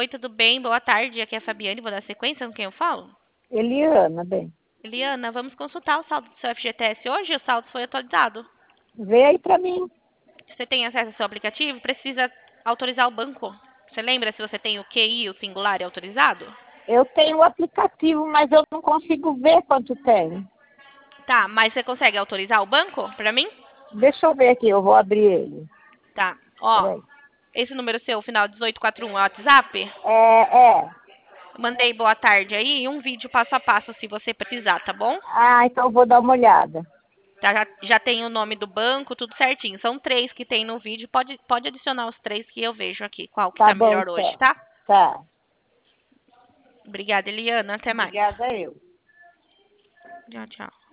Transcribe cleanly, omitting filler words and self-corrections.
tudo bem? Boa tarde. Aqui é a Fabiane, vou dar sequência com quem eu falo. Eliana, bem. Eliana, vamos consultar o saldo do seu FGTS hoje? O saldo foi atualizado. Vê aí pra mim. Você tem acesso ao seu aplicativo? Precisa autorizar o banco. Você lembra se você tem o QI, o singular e autorizado? Eu tenho o aplicativo, mas eu não consigo ver quanto tem. Tá, mas você consegue autorizar o banco pra mim? Deixa eu ver aqui, eu vou abrir ele. Tá. Ó, Peraí. esse número seu, final 1841, é o WhatsApp? É. Mandei boa tarde aí e um vídeo passo a passo se você precisar, tá bom? Ah, então eu vou dar uma olhada. Tá, já tem o nome do banco, tudo certinho. São 3 que tem no vídeo. Pode adicionar os 3 que eu vejo aqui. Qual que Tá tá bom, melhor hoje, então. tá? Tá. Obrigada, Eliana. Até mais. Obrigada eu. Tchau, tchau.